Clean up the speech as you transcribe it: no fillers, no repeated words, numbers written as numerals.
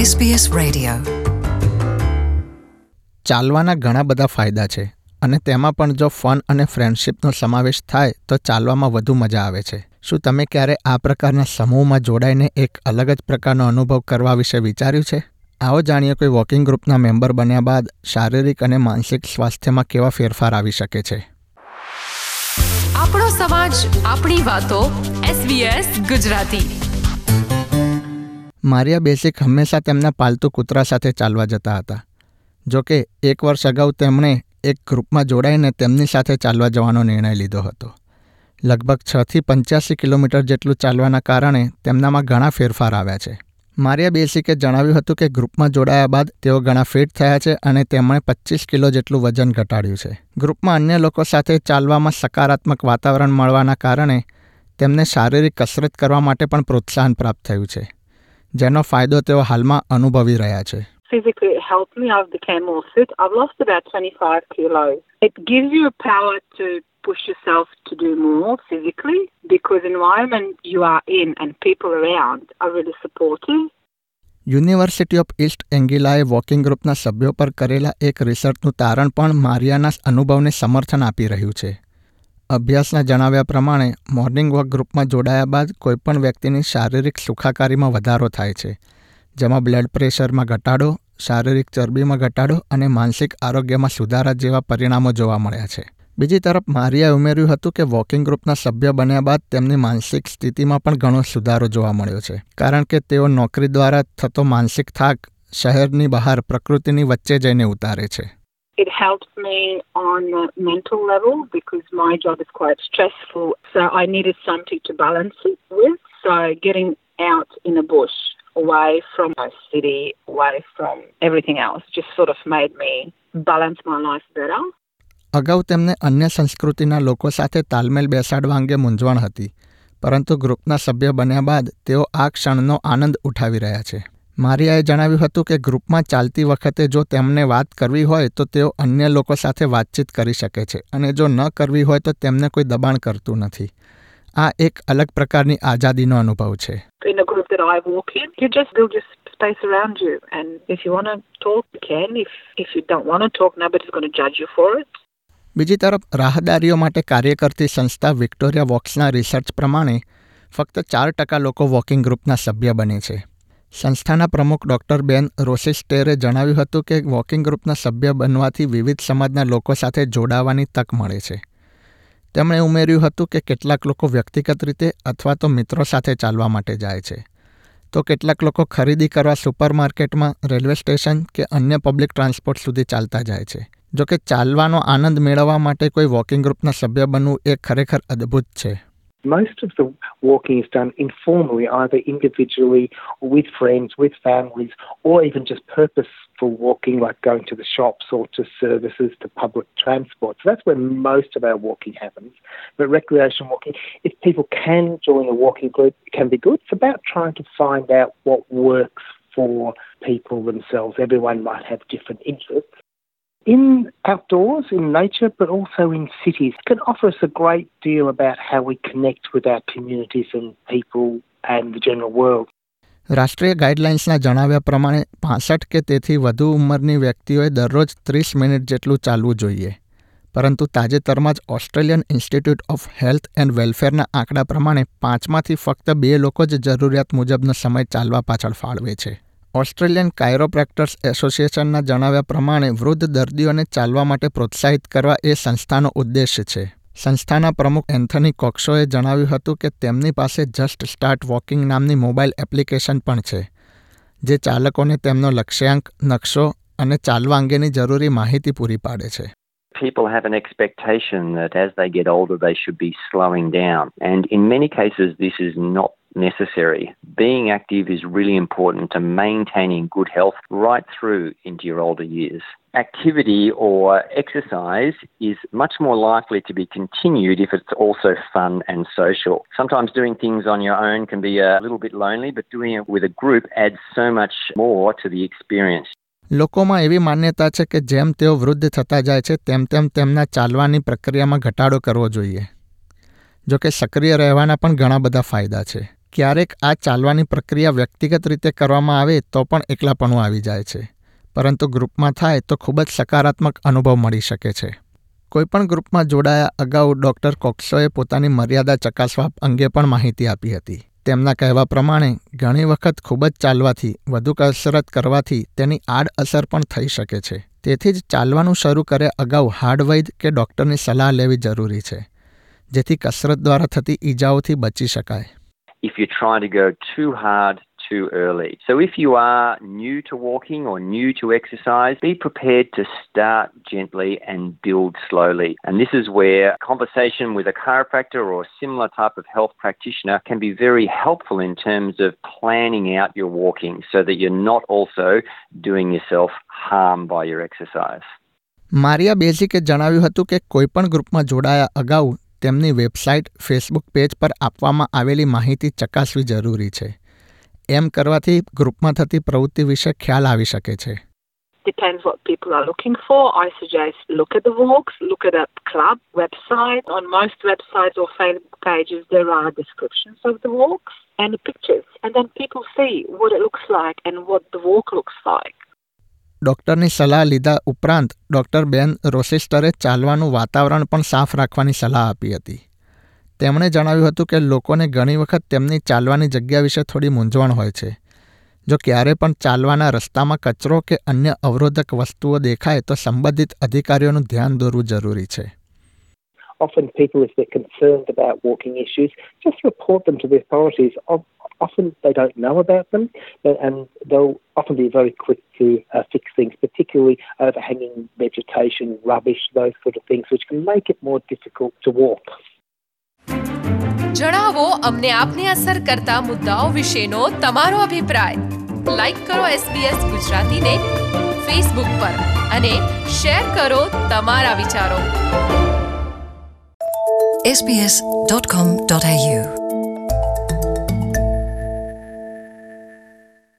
SBS Radio. ચાલવાના ઘણા બધા ફાયદા છે અને તેમાં પણ જો ફન અને ફ્રેન્ડશિપનો સમાવેશ થાય તો ચાલવામાં વધુ મજા આવે છે. શું તમે ક્યારે આ પ્રકારના સમૂહમાં જોડાઈને એક અલગ જ પ્રકારનો અનુભવ કરવા વિશે વિચાર્યું છે? આવો જાણીએ કોઈ વોકિંગ ગ્રુપના મેમ્બર બન્યા બાદ શારીરિક અને માનસિક સ્વાસ્થ્યમાં કેવા ફેરફાર આવી શકે છે. આપણો સમાજ, આપણી વાતો. SBS ગુજરાતી. મારિયા બેસિક હંમેશા તેમના પાલતુ કૂતરા સાથે ચાલવા જતા હતા. જો કે એક વર્ષ અગાઉ તેમણે એક ગ્રુપમાં જોડાઈને તેમની સાથે ચાલવા જવાનો નિર્ણય લીધો હતો. લગભગ 6થી 85 કિલોમીટર જેટલું ચાલવાના કારણે તેમનામાં ઘણા ફેરફાર આવ્યા છે. મારિયા બેસિકે જણાવ્યું હતું કે ગ્રુપમાં જોડાયા બાદ તેઓ ઘણા ફિટ થયા છે અને તેમણે 25 કિલો જેટલું વજન ઘટાડ્યું છે. ગ્રુપમાં અન્ય લોકો સાથે ચાલવામાં સકારાત્મક વાતાવરણ મળવાના કારણે તેમને શારીરિક કસરત કરવા માટે પણ પ્રોત્સાહન પ્રાપ્ત થયું છે, જેનો ફાયદો તેઓ હાલમાં અનુભવી રહ્યા છે. Physically, it helped me. I became more fit. I've lost about 25 kilos. It gives you a power to push yourself to do more physically because the environment you are in and people around are really supportive. University of east એન્ગિલાએ walking ગ્રુપના સભ્યો પર કરેલા એક રિસર્ચનું તારણ પણ Mariana અનુભવને સમર્થન આપી રહ્યું છે. અભ્યાસના જણાવ્યા પ્રમાણે મોર્નિંગ વોક ગ્રુપમાં જોડાયા બાદ કોઈપણ વ્યક્તિની શારીરિક સુખાકારીમાં વધારો થાય છે, જેમાં બ્લડ પ્રેશરમાં ઘટાડો, શારીરિક ચરબીમાં ઘટાડો અને માનસિક આરોગ્યમાં સુધારા જેવા પરિણામો જોવા મળ્યા છે. બીજી તરફ મારિયાએ ઉમેર્યું હતું કે વોકિંગ ગ્રુપના સભ્ય બન્યા બાદ તેમની માનસિક સ્થિતિમાં પણ ઘણો સુધારો જોવા મળ્યો છે, કારણ કે તેઓ નોકરી દ્વારા થતો માનસિક થાક શહેરની બહાર પ્રકૃતિની વચ્ચે જઈને ઉતારે છે. It helps me on a mental level because my job is quite stressful. So I needed something to balance it with. So getting out in the bush, away from my city, away from everything else, just sort of made me balance my life better. અગાઉ તેમને અન્ય સંસ્કૃતિના લોકો સાથે તાલમેલ બેસાડવા અંગે મૂંઝવણ હતી, પરંતુ ગ્રુપના સભ્ય બન્યા બાદ તેઓ આ ક્ષણનો આનંદ ઉઠાવી રહ્યા છે. મારિયાએ જણાવ્યું હતું કે ગ્રુપમાં ચાલતી વખતે જો તેમને વાત કરવી હોય તો તેઓ અન્ય લોકો સાથે વાતચીત કરી શકે છે અને જો ન કરવી હોય તો તેમને કોઈ દબાણ કરતું નથી. આ એક અલગ પ્રકારની આઝાદીનો અનુભવ છે. In a group that I walk in, you just build your space around you. And if you want to talk, you can. If you don't want to talk, nobody's going to judge you for it. બીજી તરફ રાહદારીઓ માટે કાર્ય કરતી સંસ્થા Victoria વોક્સના research પ્રમાણે ફક્ત 4% લોકો walking ગ્રુપના સભ્ય બને છે. સંસ્થાના પ્રમુખ ડૉક્ટર બેન રોસેસ્ટેરે જણાવ્યું હતું કે વોકિંગ ગ્રુપના સભ્ય બનવાથી વિવિધ સમાજના લોકો સાથે જોડાવાની તક મળે છે. તેમણે ઉમેર્યું હતું કે કેટલાક લોકો વ્યક્તિગત રીતે અથવા તો મિત્રો સાથે ચાલવા માટે જાય છે, તો કેટલાક લોકો ખરીદી કરવા સુપરમાર્કેટમાં, રેલવે સ્ટેશન કે અન્ય પબ્લિક ટ્રાન્સપોર્ટ સુધી ચાલતા જાય છે. જો કે ચાલવાનો આનંદ મેળવવા માટે કોઈ વોકિંગ ગ્રુપના સભ્ય બનવું એ ખરેખર અદ્ભુત છે. Most of the walking is done informally, either individually or with friends, with families, or even just purposeful walking like going to the shops or to services, to public transport. So that's where most of our walking happens. But recreational walking, if people can join a walking group, it can be good. It's about trying to find out what works for people themselves. Everyone might have different interests. In outdoors, in nature, but also in cities, it can offer us a great deal about how we connect with our communities and people and the general world. રાષ્ટ્રીય ગાઈડલાઇન્સના જણાવ્યા પ્રમાણે 65 કે તેથી વધુ ઉંમરની વ્યક્તિઓએ દરરોજ 30 minute જેટલું ચાલવું જોઈએ. પરંતુ તાજેતરમાં જ Australian institute of health and વેલફેરના આંકડા પ્રમાણે 5માંથી ફક્ત 2 લોકો જ જરૂરિયાત મુજબનો સમય ચાલવા પાછળ ફાળવે છે. ઓસ્ટ્રેલિયન કાયરોપ્રેક્ટર્સ એસોસિએશનના જણાવ્યા પ્રમાણે વૃદ્ધ દર્દીઓને ચાલવા માટે પ્રોત્સાહિત કરવા એ સંસ્થાનો ઉદ્દેશ્ય છે. સંસ્થાના પ્રમુખ એન્થની કોક્સોએ જણાવ્યું હતું કે તેમની પાસે જસ્ટ સ્ટાર્ટ વોકિંગ નામની મોબાઈલ એપ્લિકેશન પણ છે, જે ચાલકોને તેમનો લક્ષ્યાંક, નકશો અને ચાલવા અંગેની જરૂરી માહિતી પૂરી પાડે છે. People have an expectation that as they get older they should be slowing down, and in many cases this is not necessary. Being active is really important to maintaining good health right through into your older years. Activity or exercise is much more likely to be continued if it's also fun and social. Sometimes doing things on your own can be a little bit lonely, but doing it with a group adds so much more to the experience. લોકોમાં એવી માન્યતા છે કે જેમ તેઓ વૃદ્ધ થતા જાય છે તેમ તેમ તેમના ચાલવાની પ્રક્રિયામાં ઘટાડો કરવો જોઈએ. જો કે સક્રિય રહેવાના પણ ઘણા બધા ફાયદા છે. ક્યારેક આ ચાલવાની પ્રક્રિયા વ્યક્તિગત રીતે કરવામાં આવે તો પણ એકલાપણું આવી જાય છે, પરંતુ ગ્રુપમાં થાય તો ખૂબ જ સકારાત્મક અનુભવ મળી શકે છે. કોઈપણ ગ્રુપમાં જોડાયા અગાઉ ડૉક્ટર કોક્સોએ પોતાની મર્યાદા ચકાસવા અંગે પણ માહિતી આપી હતી. તેમના કહેવા પ્રમાણે ઘણી વખત ખૂબ જ ચાલવાથી, વધુ કસરત કરવાથી તેની આડઅસર પણ થઈ શકે છે. તેથી જ ચાલવાનું શરૂ કરે અગાઉ હાડવૈદ કે ડૉક્ટરની સલાહ લેવી જરૂરી છે, જેથી કસરત દ્વારા થતી ઈજાઓથી બચી શકાય. If you're trying to go too hard too early. So if you are new to walking or new to exercise, be prepared to start gently and build slowly. And this is where conversation with a chiropractor or a similar type of health practitioner can be very helpful in terms of planning out your walking so that you're not also doing yourself harm by your exercise. Maria બેઝિકે જણાવ્યું હતું કે કોઈપણ ગ્રુપમાં જોડાયા અગાઉ તેમની website, Facebook page પર આપવામાં આવેલી માહિતી ચકાસવી જરૂરી છે. એમ કરવાથી ગ્રુપમાં થતી પ્રવૃત્તિ વિશે ખ્યાલ આવી શકે છે. Depends what people are looking for. I suggest look at the walks, look at a club website. On most websites or Facebook pages, there are descriptions of the walks and the pictures. And then people see what it looks like and what the walk looks like. ડૉક્ટરની સલાહ લીધા ઉપરાંત doctor બેન રોચેસ્ટરે ચાલવાનું વાતાવરણ પણ સાફ રાખવાની સલાહ આપી હતી. તેમણે જણાવ્યું હતું કે લોકોને ઘણી વખત તેમની ચાલવાની જગ્યા વિશે થોડી મૂંઝવણ હોય છે. જો ક્યારે પણ ચાલવાના રસ્તામાં કચરો કે અન્ય અવરોધક વસ્તુઓ દેખાય તો સંબંધિત અધિકારીઓનું ધ્યાન દોરવું જરૂરી છે. Often people, if they're concerned about walking issues, just report them to the authorities. Often they don't know about them, and they'll often be very quick to fix things, particularly overhanging vegetation, rubbish, those sort of things, which can make it more difficult to walk. જણાવો અમને આપને અસર કરતા મુદ્દાઓ વિશેનો તમારો અભિપ્રાય. Like કરો SBS ગુજરાતીને ફેસબુક પર અને શેર કરો તમારા વિચારો. sbs.com.au